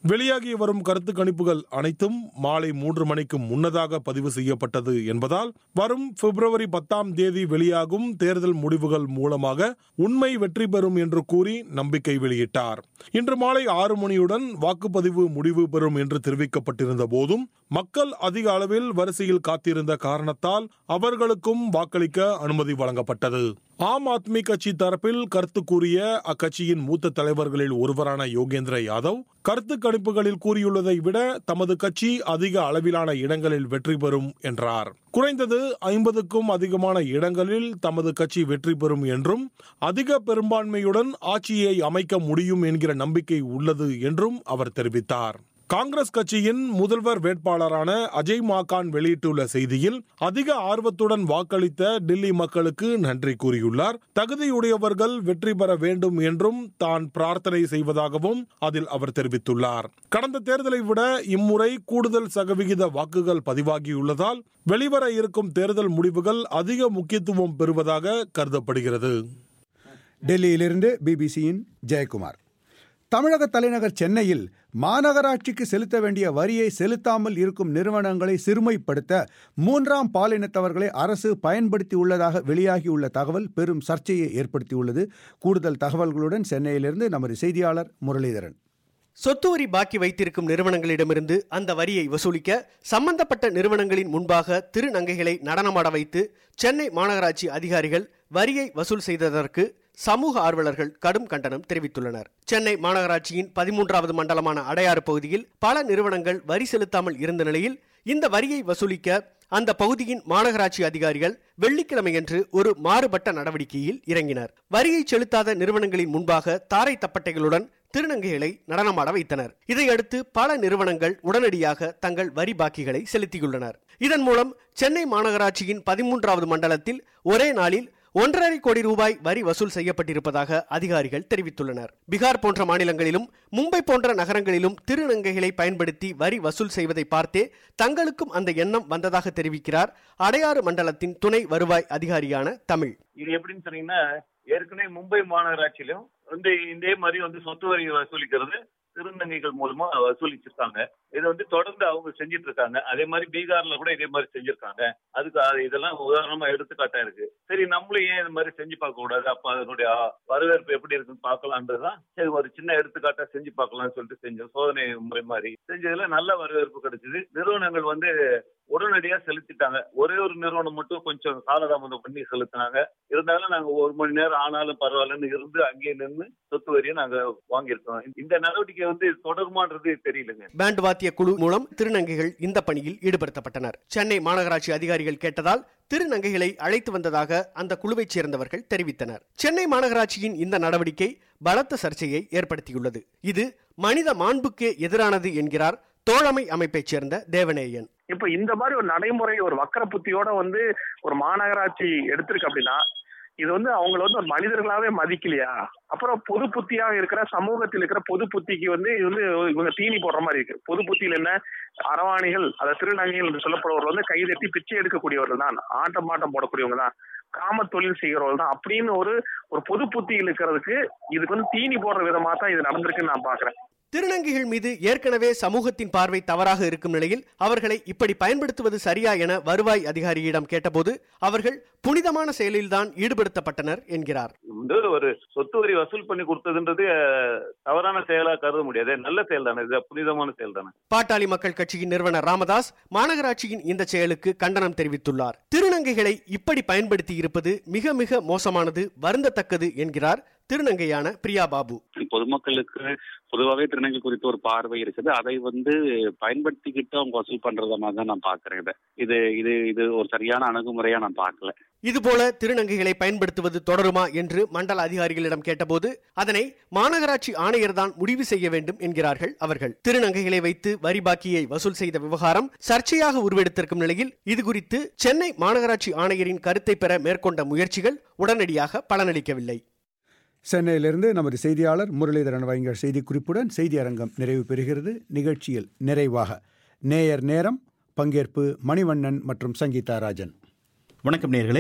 வெளியாகி வரும் கருத்து கணிப்புகள் அனைத்தும் மாலை மூன்று மணிக்கு முன்னதாக பதிவு செய்யப்பட்டது என்பதால் வரும் பிப்ரவரி பத்தாம் தேதி வெளியாகும் தேர்தல் முடிவுகள் மூலமாக உண்மை வெற்றி பெறும் என்று கூறி நம்பிக்கை வெளியிட்டார். இன்று மாலை ஆறு மணியுடன் வாக்குப்பதிவு முடிவு பெறும் என்று தெரிவிக்கப்பட்டிருந்த போதும் மக்கள் அதிக அளவில் வரிசையில் காத்திருந்த காரணத்தால் அவர்களுக்கும் வாக்களிக்க அனுமதி வழங்கப்பட்டது. ஆம் ஆத்மி கட்சி தரப்பில் கருத்து கூறிய அக்கட்சியின் மூத்த தலைவர்களில் ஒருவரான யோகேந்திர யாதவ் கருத்து கணிப்புகளில் கூறியுள்ளதை விட தமது கட்சி அதிக அளவிலான இடங்களில் வெற்றி பெறும் என்றார். குறைந்தது ஐம்பதுக்கும் அதிகமான இடங்களில் தமது கட்சி வெற்றி பெறும் என்றும் அதிக பெரும்பான்மையுடன் ஆட்சியை அமைக்க முடியும் என்கிற நம்பிக்கை உள்ளது என்றும் அவர் தெரிவித்தார். காங்கிரஸ் கட்சியின் முதல்வர் வேட்பாளரான அஜய் மாகான் வெளியிட்டுள்ள செய்தியில் அதிக ஆர்வத்துடன் வாக்களித்த டெல்லி மக்களுக்கு நன்றி கூறியுள்ளார். தகுதியுடையவர்கள் வெற்றி பெற வேண்டும் என்றும் தான் பிரார்த்தனை செய்வதாகவும் அதில் அவர் தெரிவித்துள்ளார். கடந்த தேர்தலை விட இம்முறை கூடுதல் சதவிகித வாக்குகள் பதிவாகியுள்ளதால் வெளிவர இருக்கும் தேர்தல் முடிவுகள் அதிக முக்கியத்துவம் பெறுவதாக கருதப்படுகிறது. டெல்லியிலிருந்து பிபிசியின் ஜெயக்குமார். தமிழக தலைநகர் சென்னையில் மாநகராட்சிக்கு செலுத்த வேண்டிய வரியை செலுத்தாமல் இருக்கும் நிறுவனங்களை சிறுமைப்படுத்த மூன்றாம் பாலினத்தவர்களை அரசு பயன்படுத்தியுள்ளதாக வெளியாகியுள்ள தகவல் பெரும் சர்ச்சையை ஏற்படுத்தியுள்ளது. கூடுதல் தகவல்களுடன் சென்னையிலிருந்து நமது செய்தியாளர் முரளிதரன். சொத்து வரி பாக்கி வைத்திருக்கும் நிறுவனங்களிடமிருந்து அந்த வரியை வசூலிக்க சம்பந்தப்பட்ட நிறுவனங்களின் முன்பாக திருநங்கைகளை நடனமாட வைத்து சென்னை மாநகராட்சி அதிகாரிகள் வரியை வசூல் செய்ததற்கு சமூக ஆர்வலர்கள் கடும் கண்டனம் தெரிவித்துள்ளனர். சென்னை மாநகராட்சியின் பதிமூன்றாவது மண்டலமான அடையாறு பகுதியில் பல நிறுவனங்கள் வரி செலுத்தாமல் இருந்த நிலையில் இந்த வரியை வசூலிக்க அந்த பகுதியின் மாநகராட்சி அதிகாரிகள் வெள்ளிக்கிழமையன்று ஒரு மாறுபட்ட நடவடிக்கையில் இறங்கினர். வரியை செலுத்தாத நிறுவனங்களின் முன்பாக தாரை தப்பட்டைகளுடன் திருநங்கைகளை நடனமாட வைத்தனர். இதையடுத்து பல நிறுவனங்கள் உடனடியாக தங்கள் வரி பாக்கிகளை செலுத்தியுள்ளனர். இதன் மூலம் சென்னை மாநகராட்சியின் பதிமூன்றாவது மண்டலத்தில் ஒரே நாளில் ஒன்றரை கோடி ரூபாய் வரி வசூல் செய்யப்பட்டிருப்பதாக அதிகாரிகள் தெரிவித்துள்ளனர். பீகார் போன்ற மாநிலங்களிலும் மும்பை போன்ற நகரங்களிலும் திருநங்கைகளை பயன்படுத்தி வரி வசூல் செய்வதை பார்த்தே தங்களுக்கும் அந்த எண்ணம் வந்ததாக தெரிவிக்கிறார் அடையாறு மண்டலத்தின் துணை வருவாய் அதிகாரியான தமிழ். இது எப்படின்னு சொன்னீங்கன்னா, ஏற்கனவே மும்பை மாநகராட்சியிலும் வந்து இதே மாதிரி வந்து சொத்து வரி வசூலிக்கிறது திருநங்கைகள் மூலமா வசூலிச்சிருக்காங்க. இதை வந்து தொடர்ந்து அவங்க செஞ்சிட்டு இருக்காங்க. அதே மாதிரி பீகார்ல கூட இதே மாதிரி செஞ்சிருக்காங்க. அதுக்கு இதெல்லாம் உதாரணமா எடுத்துக்காட்டா இருக்கு. சரி, நம்மளும் ஏன் இது மாதிரி செஞ்சு பார்க்க கூடாது, அப்ப அதனுடைய வரவேற்பு எப்படி இருக்குன்னு பார்க்கலான்றதுதான் சரி ஒரு சின்ன எடுத்துக்காட்டா செஞ்சு பார்க்கலாம்னு சொல்லிட்டு செஞ்சோம். சோதனை முறை மாதிரி செஞ்சதுல நல்ல வரவேற்பு கிடைச்சது. நிறுவனங்கள் வந்து உடனடியா செலுத்திட்டாங்க. ஒரே ஒரு நிறுவனம் மட்டும் கொஞ்சம் காலதாமதம் பண்ணி செலுத்தினாங்க. இருந்தாலும் நாங்க ஒரு மணி நேரம் ஆனாலும் பரவாயில்லன்னு இருந்து அங்கேயே நின்று சொத்து வரியை நாங்க வாங்கியிருக்கோம். இந்த நடவடிக்கை வந்து தொடருமான்றது தெரியலங்க. பேண்ட் வாத்திய குழு மூலம் திருநங்கைகள் இந்த பணியில் ஈடுபடுத்தப்பட்டனர். சென்னை மாநகராட்சி அதிகாரிகள் கேட்டதால் திருநங்கைகளை அழைத்து வந்ததாக அந்த குழுவைச் சேர்ந்தவர்கள் தெரிவித்தனர். சென்னை மாநகராட்சியின் இந்த நடவடிக்கை பலத்த சர்ச்சையை ஏற்படுத்தியுள்ளது. இது மனித மாண்புக்கே எதிரானது என்கிறார் தோழமை அமைப்பைச் சேர்ந்த தேவநேயன். இப்ப இந்த மாதிரி ஒரு நடைமுறை ஒரு வக்கர புத்தியோட வந்து ஒரு மாநகராட்சி எடுத்திருக்கு அப்படின்னா இது வந்து அவங்கள வந்து ஒரு மனிதர்களாவே மதிக்கலையா? அப்புறம் பொது புத்தியாக இருக்கிற சமூகத்தில் இருக்கிற பொது புத்திக்கு வந்து இது வந்து இவங்க தீனி போடுற மாதிரி இருக்கு. பொது புத்தியில் என்ன அரவாணிகள், அதாவது திருநங்கைகள் என்று சொல்லப்படுறவர்கள் வந்து கைதட்டி பிச்சை எடுக்கக்கூடியவர்கள் தான், ஆட்டம் மாட்டம் போடக்கூடியவங்க தான், காம தொழில் செய்கிறவர்கள் தான் அப்படின்னு ஒரு ஒரு பொது புத்தியில் இருக்கிறதுக்கு இதுக்கு வந்து தீனி போடுற விதமா தான் இது நடந்திருக்குன்னு நான் பாக்குறேன். திருநங்கைகள் மீது ஏற்கனவே சமூகத்தின் பார்வை தவறாக இருக்கும் நிலையில் அவர்களை இப்படி பயன்படுத்துவது சரியா என வருவாய் அதிகாரியிடம் கேட்டபோது அவர்கள் புனிதமான செயலில்தான் ஈடுபடுத்தப்பட்டனர் என்கிறார். ஒரு சொத்து வரி வசூல் பண்ணி கொடுத்ததுன்றது தவறான செயலா கருத முடியாது. நல்ல செயல் தானே, இது புனிதமான செயல் தானே. பாட்டாளி மக்கள் கட்சியின் நிறுவனர் ராமதாஸ் மாநகராட்சியின் இந்த செயலுக்கு கண்டனம் தெரிவித்துள்ளார். திருநங்கைகளை இப்படி பயன்படுத்தி இருப்பது மிக மிக மோசமானது, வருந்தத்தக்கது என்கிறார் திருநங்கையான பிரியா பாபு. பொதுமக்களுக்கு பொதுவாகவே திருநங்கை குறித்து ஒரு பார்வை இருக்குது. அதை வந்து பயன்படுத்திக்கிட்டு அவங்க வசூல் பண்றத மாதிரி தான் நான் பாக்குறேன். இது இது இது ஒரு சரியான அணுகுமுறையா நான் பார்க்கல. இதுபோல திருநங்கைகளை பயன்படுத்துவது தொடருமா என்று மண்டல அதிகாரிகளிடம் கேட்டபோது அதனை மாநகராட்சி ஆணையர் தான் முடிவு செய்ய வேண்டும் என்கிறார்கள் அவர்கள். திருநங்கைகளை வைத்து வரி பாக்கியை வசூல் செய்த விவகாரம் சர்ச்சையாக உருவெடுத்திருக்கும் நிலையில் இதுகுறித்து சென்னை மாநகராட்சி ஆணையரின் கருத்தை பெற மேற்கொண்ட முயற்சிகள் உடனடியாக பலனளிக்கவில்லை. சென்னையிலிருந்து நமது செய்தியாளர் முரளிதரன் வழங்கிய செய்தி குறிப்புடன் செய்தி அரங்கம் நிறைவு பெறுகிறது. நிகழ்ச்சியில் நிறைவாக நேயர் நேரம் பங்கேற்பு மணிவண்ணன் மற்றும் சங்கீதா ராஜன். வணக்கம் நேயர்களே.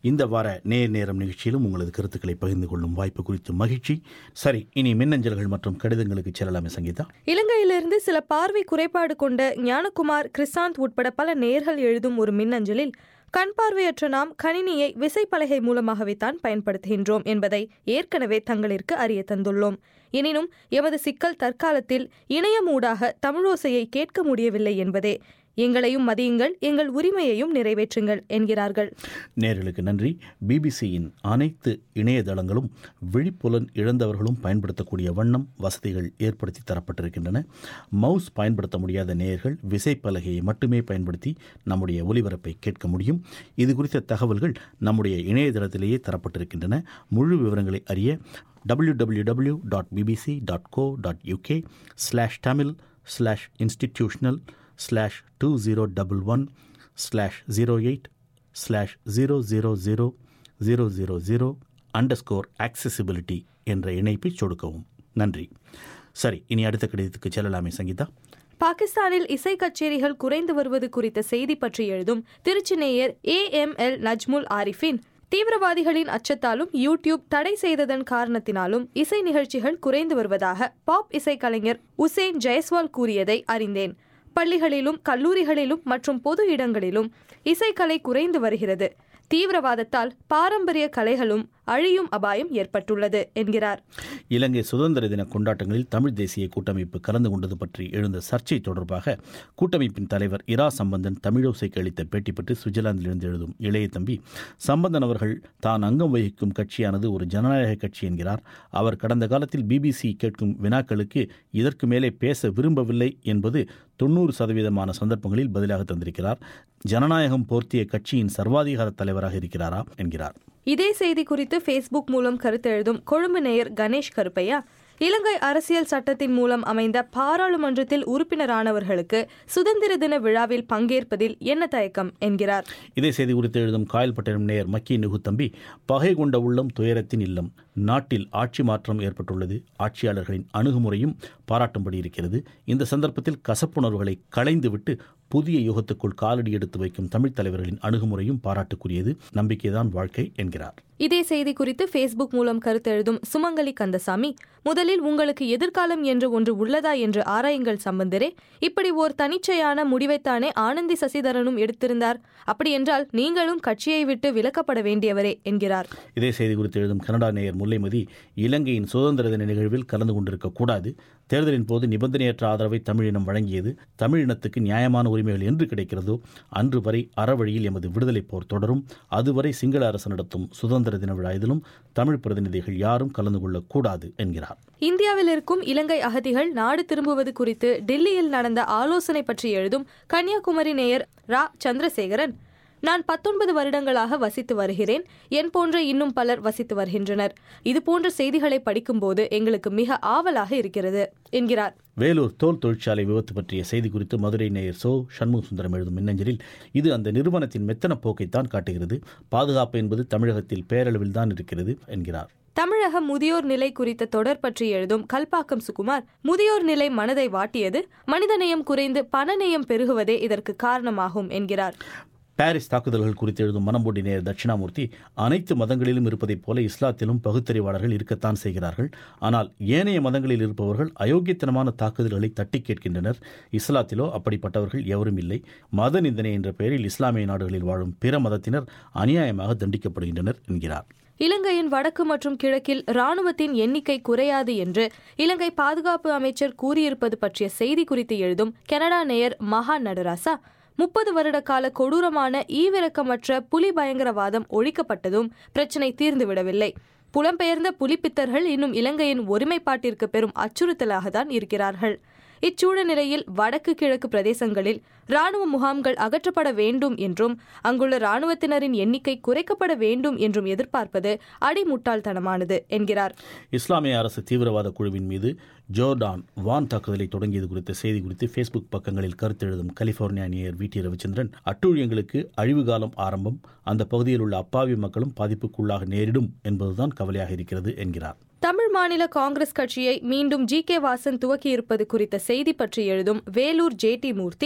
இந்த வார நேர் நேரம் நிகழ்ச்சியிலும் உங்களது கருத்துக்களை பகிர்ந்து கொள்ளும் வாய்ப்பு குறித்து மகிழ்ச்சி. சரி, இனி மின்னஞ்சல்கள் மற்றும் கடிதங்களுக்கு செல்லலாமே சங்கீதா. இலங்கையிலிருந்து சில பார்வை குறைபாடு கொண்ட ஞானகுமார், கிறிஸ்தாந்த் உட்பட பல நேயர்கள் எழுதும் ஒரு மின்னஞ்சலில், கண் பார்வையற்ற நாம் கணினியை விசைப்பலகை மூலமாகவே தான் பயன்படுத்துகின்றோம் என்பதை ஏற்கனவே தங்களிற்கு அறிய தந்துள்ளோம். எனினும் எமது சிக்கல் தற்காலத்தில் இணையமூடாக தமிழோசையை கேட்க முடியவில்லை என்பதே. எங்களையும் மதியுங்கள், எங்கள் உரிமையையும் நிறைவேற்றுங்கள் என்கிறார்கள். நேர்களுக்கு நன்றி. பிபிசியின் அனைத்து இணையதளங்களும் விழிப்புலன் இழந்தவர்களும் பயன்படுத்தக்கூடிய வண்ணம் வசதிகள் ஏற்படுத்தி தரப்பட்டிருக்கின்றன. மவுஸ் பயன்படுத்த முடியாத நேயர்கள் விசைப்பலகையை மட்டுமே பயன்படுத்தி நம்முடைய ஒலிபரப்பை கேட்க முடியும். இது குறித்த தகவல்கள் நம்முடைய இணையதளத்திலேயே தரப்பட்டிருக்கின்றன. முழு விவரங்களை அறிய W W W dot BBC dot co dot UK slash Tamil slash institutional slash two zero double one slash zero eight slash zero zero zero zero zero zero underscore accessibility என்ற இணைப்பை சொடுக்கவும். நன்றி. சரி, இனி அடுத்த கடிதத்துக்கு செல்லலாமே சங்கீதா. பாகிஸ்தானில் இசை கச்சேரிகள் குறைந்து வருவது குறித்த செய்தி பற்றி எழுதும் திருச்சி நேயர் A M L Najmul Arifin, தீவிரவாதிகளின் அச்சத்தாலும் யூடியூப் தடை செய்ததன் காரணத்தினாலும் இசை நிகழ்ச்சிகள் குறைந்து வருவதாக பாப் இசைக்கலைஞர் உசேன் ஜெயஸ்வால் கூறியதை அறிந்தேன். பள்ளிகளிலும் கல்லூரிகளிலும் மற்றும் பொது இடங்களிலும் இசைக்கலை குறைந்து வருகிறது. தீவிரவாதத்தால் பாரம்பரிய கலைகளும் அழியும் அபாயம் ஏற்பட்டுள்ளது என்கிறார். இலங்கை சுதந்திர தின கொண்டாட்டங்களில் தமிழ் தேசிய கூட்டமைப்பு கலந்து கொண்டது பற்றி எழுந்த சர்ச்சை தொடர்பாக கூட்டமைப்பின் தலைவர் இரா சம்பந்தன் தமிழோசைக்கு அளித்த பேட்டி பற்றி சுவிட்சர்லாந்திலிருந்து எழுதும் இளைய தம்பி சம்பந்தன் அவர்கள் தான் அங்கம் வகிக்கும் கட்சியானது ஒரு ஜனநாயக கட்சி என்கிறார். அவர் கடந்த காலத்தில் பிபிசி கேட்கும் வினாக்களுக்கு இதற்கு மேலே பேச விரும்பவில்லை என்பது தொண்ணூறு சதவீதமான சந்தர்ப்பங்களில் பதிலாக தந்திருக்கிறார். ஜனநாயகம் போர்த்திய கட்சியின் சர்வாதிகார தலைவராக இருக்கிறாரா என்கிறார். இதே செய்தி குறித்து ஃபேஸ்புக் மூலம் கருத்து எழுதும் கொழும்பு நேயர் கணேஷ் கருப்பையா, இலங்கை அரசியல் சட்டத்தின் மூலம் அமைந்த பாராளுமன்றத்தில் உறுப்பினரானவர்களுக்கு சுதந்திர தின விழாவில் பங்கேற்பதில் என்ன தயக்கம் என்கிறார். இதே செய்தி குறித்து எழுதும் காயல்பட்டினம் நேயர் மக்கி நுகு தம்பி, பகை கொண்ட உள்ளம் துயரத்தின் இல்லம். நாட்டில் ஆட்சி மாற்றம் ஏற்பட்டுள்ளது. ஆட்சியாளர்களின் அணுகுமுறையும் பாராட்டும்படி இருக்கிறது. இந்த சந்தர்ப்பத்தில் கசப்புணர்வுகளை களைந்துவிட்டு புதிய யுகத்துக்குள் காலடி எடுத்து வைக்கும் தமிழ் தலைவர்களின் அணுகுமுறையும் பாராட்டுக்குரியது. நம்பிக்கைதான் வாழ்க்கை என்கிறார். இதே செய்தி குறித்து ஃபேஸ்புக் மூலம் கருத்து எழுதும் சுமங்கலி கந்தசாமி, முதலில் உங்களுக்கு எதிர்காலம் என்று ஒன்று உள்ளதா என்று ஆராயுங்கள் சம்பந்தரே. இப்படி ஓர் தனிச்சையான முடிவைத்தானே ஆனந்தி சசிதரனும் எடுத்திருந்தார். அப்படியென்றால் நீங்களும் கட்சியை விட்டு விலக்கப்பட வேண்டியவரே என்கிறார். இதே செய்தி குறித்து எழுதும் கனடா நேயர் முல்லைமதி, இலங்கையின் சுதந்திர தின நிகழ்வில் கலந்து கொண்டிருக்க கூடாது. தேர்தலின் போது நிபந்தனையற்ற ஆதரவை தமிழினம் வழங்கியது. தமிழினத்துக்கு நியாயமான உரிமைகள் என்று கிடைக்கிறதோ அன்று வரை அறவழியில் எமது விடுதலை போர் தொடரும். அதுவரை சிங்கள அரசு நடத்தும் சுதந்திர தின விழா இதிலும் தமிழ் பிரதிநிதிகள் யாரும் கலந்து கொள்ளக்கூடாது என்கிறார். இந்தியாவில் இருக்கும் இலங்கை அகதிகள் நாடு திரும்புவது குறித்து டெல்லியில் நடந்த ஆலோசனை பற்றி எழுதும் கன்னியாகுமரி நேயர் ரா சந்திரசேகரன், நான் பத்தொன்பது வருடங்களாக வசித்து வருகிறேன். என் போன்ற இன்னும் பலர் வசித்து வருகின்றனர். இது போன்ற செய்திகளை படிக்கும்போது எங்களுக்கு மிக ஆவலாக இருக்கிறது என்கிறார். வேலூர் தோல் தொழிற்சாலை விபத்து பற்றிய செய்தி குறித்து மதுரை நேயர் சோ சண்முக சுந்தரம் எழுதும் மின்னஞ்சலில், இது அந்த நிறுவனத்தின் மெத்தன போக்கைத்தான் காட்டுகிறது. பாதுகாப்பு என்பது தமிழகத்தில் பேரளவில் தான் இருக்கிறது என்கிறார். தமிழக முதியோர் நிலை குறித்த தொடர் பற்றி எழுதும் கல்பாக்கம் சுகுமார், முதியோர் நிலை மனதை வாட்டியது. மனிதநேயம் குறைந்து பணநேயம் பெருகுவதே இதற்கு காரணமாகும் என்கிறார். பாரிஸ் தாக்குதல்கள் குறித்து எழுதும் மனம்போடி நேயர் தட்சிணாமூர்த்தி, அனைத்து மதங்களிலும் இருப்பதைப் போல இஸ்லாத்திலும் பகுத்தறிவாளர்கள் இருக்கத்தான் செய்கிறார்கள். ஆனால் ஏனைய மதங்களில் இருப்பவர்கள் அயோக்கியத்தனமான தாக்குதல்களை தட்டி கேட்கின்றனர். இஸ்லாத்திலோ அப்படிப்பட்டவர்கள் எவரும் இல்லை. மத நிந்தனை என்ற பெயரில் இஸ்லாமிய நாடுகளில் வாழும் பிற மதத்தினர் அநியாயமாக தண்டிக்கப்படுகின்றனர் என்கிறார். இலங்கையின் வடக்கு மற்றும் கிழக்கில் ராணுவத்தின் எண்ணிக்கை குறையாது என்று இலங்கை பாதுகாப்பு அமைச்சர் கூறியிருப்பது பற்றிய செய்தி குறித்து எழுதும் கனடா நேயர் மகா நடராசா, முப்பது வருட கால கொடூரமான ஈவிரக்கமற்ற புலி பயங்கரவாதம் ஒழிக்கப்பட்டதும் பிரச்சினை தீர்ந்துவிடவில்லை. புலம்பெயர்ந்த புலிப்பித்தர்கள் இன்னும் இலங்கையின் ஒருமைப்பாட்டிற்கு பெரும் அச்சுறுத்தலாகத்தான் இருக்கிறார்கள். இச்சூழ நிலையில் வடக்கு கிழக்கு பிரதேசங்களில் ராணுவ முகாம்கள் அகற்றப்பட வேண்டும் என்றும் அங்குள்ள ராணுவத்தினரின் எண்ணிக்கை குறைக்கப்பட வேண்டும் என்றும் எதிர்பார்ப்பது அடிமுட்டாள்தனமானது என்கிறார். இஸ்லாமிய அரசு தீவிரவாத குழுவின் மீது ஜோர்டான் வான் தாக்குதலை தொடங்கியது குறித்த செய்தி குறித்து ஃபேஸ்புக் பக்கங்களில் கருத்து எழுதும் கலிபோர்னியா நேயர் வி டி ரவிச்சந்திரன், அட்டூழியங்களுக்கு அழிவுகாலம் ஆரம்பம். அந்த பகுதியில் உள்ள அப்பாவி மக்களும் பாதிப்புக்குள்ளாக நேரிடும் என்பதுதான் கவலையாக இருக்கிறது என்கிறார். தமிழ் மாநில காங்கிரஸ் கட்சியை மீண்டும் ஜி கே வாசன் துவக்கியிருப்பது குறித்த செய்தி பற்றி எழுதும் வேலூர் ஜே டி மூர்த்தி,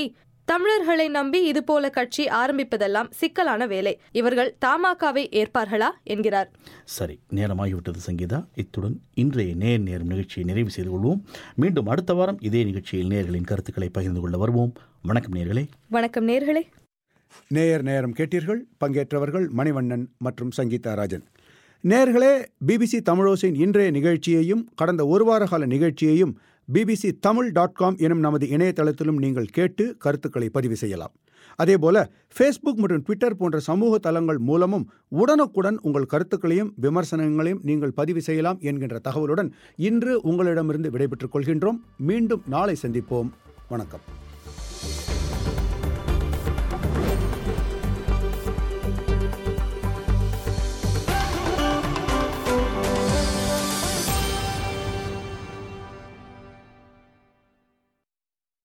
தமிழர்களை நம்பி இதுபோல கட்சி ஆரம்பிப்பதெல்லாம் சிக்கலான வேலை. இவர்கள் தமாகவை ஏற்பார்களா என்கிறார். சரி, நேரமாகிவிட்டது சங்கீதா. இத்துடன் இன்றைய நேர் நேரம் நிகழ்ச்சியை நிறைவு செய்து கொள்வோம். மீண்டும் அடுத்த வாரம் இதே நிகழ்ச்சியில் நேயர்களின் கருத்துக்களை பகிர்ந்து கொள்ள வருவோம். வணக்கம் நேயர்களே. வணக்கம் நேயர்களே. நேயர் நேரம் கேட்டீர்கள். பங்கேற்றவர்கள் மணிவண்ணன் மற்றும் சங்கீதா ராஜன். நேயர்களே, பிபிசி தமிழோசையின் இன்றைய நிகழ்ச்சியையும் கடந்த ஒரு வார கால நிகழ்ச்சியையும் பிபிசி தமிழ் டாட் காம் எனும் நமது இணையதளத்திலும் நீங்கள் கேட்டு கருத்துக்களை பதிவு செய்யலாம். அதேபோல ஃபேஸ்புக் மற்றும் ட்விட்டர் போன்ற சமூக தளங்கள் மூலமும் உடனுக்குடன் உங்கள் கருத்துக்களையும் விமர்சனங்களையும் நீங்கள் பதிவு செய்யலாம் என்கின்ற தகவலுடன் இன்று உங்களிடமிருந்து விடைபெற்றுக் கொள்கின்றோம். மீண்டும் நாளை சந்திப்போம். வணக்கம்.